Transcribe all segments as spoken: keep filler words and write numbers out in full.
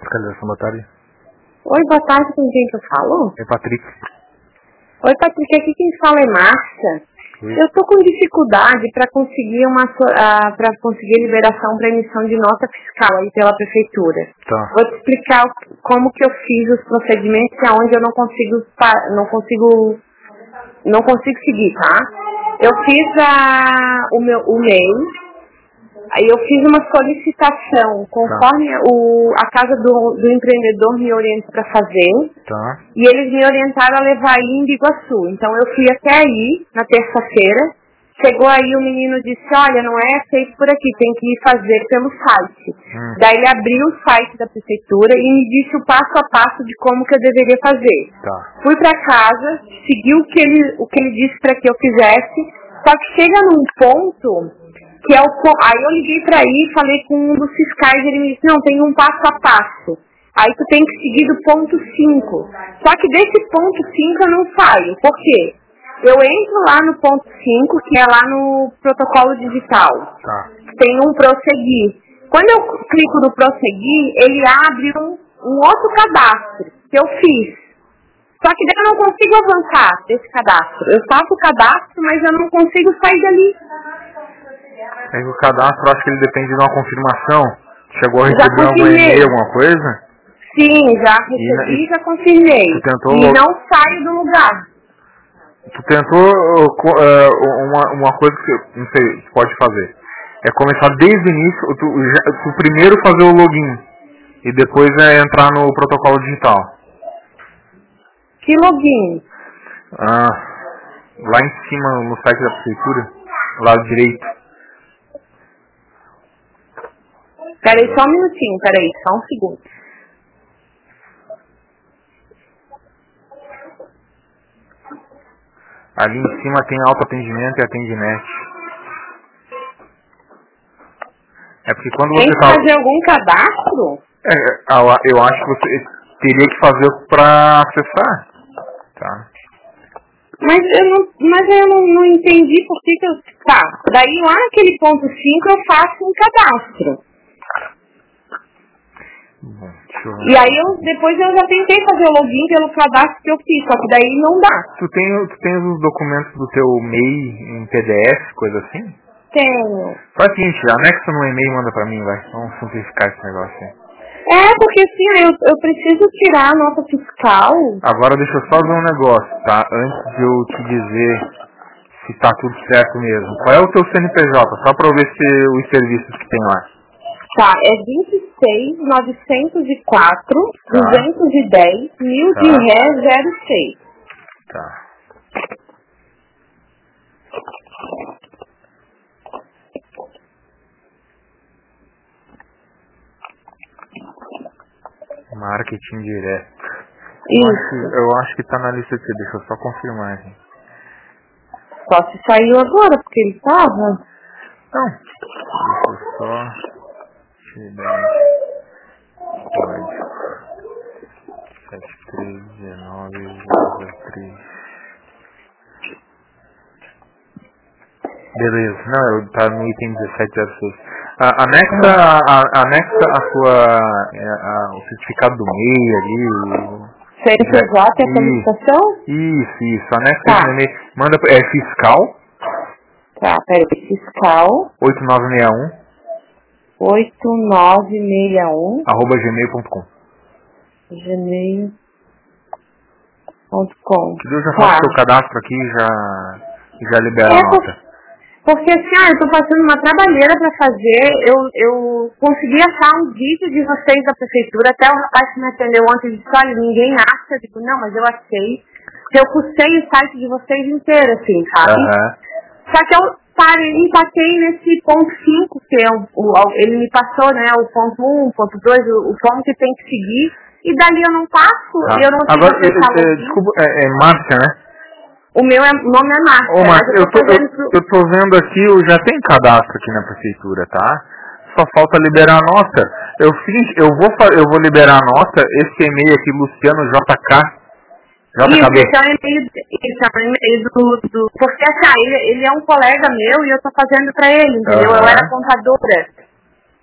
Fiscalização, boa tarde. Oi, boa tarde, com quem que eu falo? É Patrick. Oi, Patrick, aqui quem fala é Márcia. Oi. Eu estou com dificuldade para conseguir uma uh, para conseguir liberação para emissão de nota fiscal aí pela prefeitura. Tá. Vou te explicar como que eu fiz os procedimentos e aonde eu não consigo não consigo não consigo seguir, tá? Eu fiz a, o meu o MEI. Aí eu fiz uma solicitação conforme tá. o, a casa do, do empreendedor me orienta para fazer. Tá. E eles me orientaram a levar aí em Biguaçu. Então eu fui até aí, na terça-feira. Chegou aí o menino disse, olha, não é feito por aqui, tem que ir fazer pelo site. Hum. Daí ele abriu o site da prefeitura e me disse o passo a passo de como que eu deveria fazer. Tá. Fui para casa, segui o que ele, o que ele disse para que eu fizesse, só que chega num ponto... Que é o, aí eu liguei pra aí e falei com um dos fiscais, ele me disse, não, tem um passo a passo. Aí tu tem que seguir do ponto cinco. Só que desse ponto cinco eu não saio. Por quê? Eu entro lá no ponto cinco, que é lá no protocolo digital. Tá. Tem um prosseguir. Quando eu clico no prosseguir, ele abre um, um outro cadastro que eu fiz. Só que daí eu não consigo avançar desse cadastro. Eu faço o cadastro, mas eu não consigo sair dali. É que o cadastro, acho que ele depende de uma confirmação. Chegou a Já receber algum confirmei. e-mail, alguma coisa? Sim, já recebi e já confirmei. Tu tentou... E não saio do lugar. Tu tentou uh, uma, uma coisa que, não sei, tu pode fazer. É começar desde o início, tu, tu primeiro fazer o login. E depois é entrar no protocolo digital. Que login? Ah, lá em cima, no site da prefeitura, lado direito. Peraí, só um minutinho, peraí, só um segundo. Ali em cima tem autoatendimento e atendimento. É porque quando tem você que tá... fazer algum cadastro? É, eu acho que você teria que fazer pra acessar. Tá. Mas eu não, mas eu não, não entendi por que que eu... Tá, daí lá naquele ponto cinco eu faço um cadastro. Bom, deixa eu ver. E aí eu, depois eu já tentei fazer o login pelo cadastro que eu fiz, só que daí não dá. Tu tem, tu tem os documentos do teu MEI em P D F, coisa assim? Tenho. Faz o seguinte, anexa no e-mail e manda pra mim, vai. Vamos simplificar esse negócio aí. É, porque assim, eu, eu preciso tirar a nota fiscal. Agora deixa eu só ver um negócio, tá? Antes de eu te dizer se tá tudo certo mesmo. Qual é o teu C N P J? Só pra eu ver se os serviços que tem lá. Tá, é vinte e seis, novecentos e quatro, Tá. duzentos e dez, mil Tá. de ré, zero seis. Tá. Marketing direto. Eu acho, eu acho que tá na lista aqui, deixa eu só confirmar aqui. Só se saiu agora, porque ele tava. Não. Deixa eu só tirar código. sete três um nove zero três. Beleza, não, eu tá no item dezessete zero seis. A, anexa, a, anexa a sua, a, o certificado do MEI ali, o... C N P J é a solicitação? Isso, isso, anexa Tá. no e-mail, manda, é fiscal, Tá, peraí, fiscal, oito nove seis um, oito nove seis um, arroba gmail ponto com. gmail ponto com. Que eu já Tá. faço o seu cadastro aqui e já, já libera É, a nota. Porque assim, ah, eu tô passando uma trabalheira pra fazer, eu, eu consegui achar um vídeo de vocês da prefeitura, até o rapaz que me atendeu ontem disse, olha, ninguém acha, eu digo, não, mas eu achei, que eu custei o site de vocês inteiro, assim, sabe? Uhum. Só que eu parei, empatei nesse ponto cinco, que é o, o, ele me passou, né, o ponto um, o ponto dois, o, o como que tem que seguir, e dali eu não passo, Ah. eu não sei Agora, se é, é, desculpa, é, é Márcia, né? O meu é, nome é Márcia. Ô, Márcia, eu, tô, eu, pro... eu tô vendo aqui, eu já tenho cadastro aqui na prefeitura, tá? Só falta liberar a nota. Eu fiz, eu vou, eu vou liberar a nota, esse e-mail aqui, Luciano J K. Isso, esse é o e-mail, esse é o e-mail do, do... Porque assim, ele, ele é um colega meu e eu tô fazendo pra ele, entendeu? Uhum. Eu era contadora.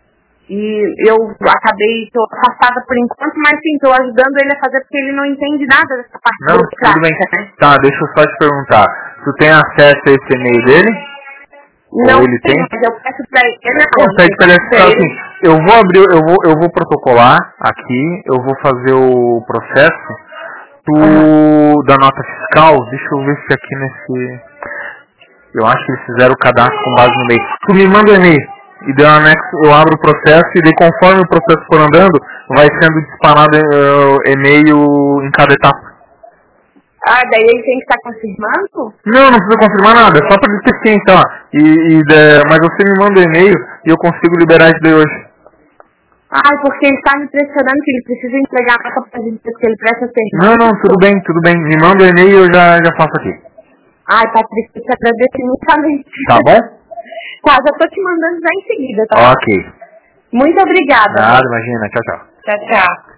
E eu acabei, tô afastada por enquanto, mas sim, tô ajudando ele a fazer porque ele não entende nada dessa parte Não, tudo bem. né? Tá, deixa eu só te perguntar. Tu tem acesso a esse e-mail dele? Não, Ou ele tem? mas eu peço pra ele. Não, Não, pede pra ele acessar assim. Eu vou abrir, eu vou, eu vou protocolar aqui, eu vou fazer o processo do, uhum. da nota fiscal. Deixa eu ver se aqui nesse... Eu acho que eles fizeram o cadastro com base no e-mail. Tu me manda o e-mail e deu anexo, eu abro o processo e daí conforme o processo for andando, vai sendo disparado uh, e-mail em cada etapa. Ah, daí ele tem que estar confirmando? Não, não precisa confirmar nada, é só para ter ciência, ó. E, e de, mas você me manda um e-mail e eu consigo liberar isso daí hoje. Ah, porque ele está me pressionando que ele precisa entregar a nota pra gente, porque ele presta serviço. Não, não, tudo bem, tudo bem. Me manda um e-mail e eu já, já faço aqui. Ai, Patrícia, eu te agradeço imensamente. Tá bom? Tá, já tô te mandando já em seguida, tá? Ok. Muito obrigada. Nada, imagina. Tchau, tchau. Tchau, tchau.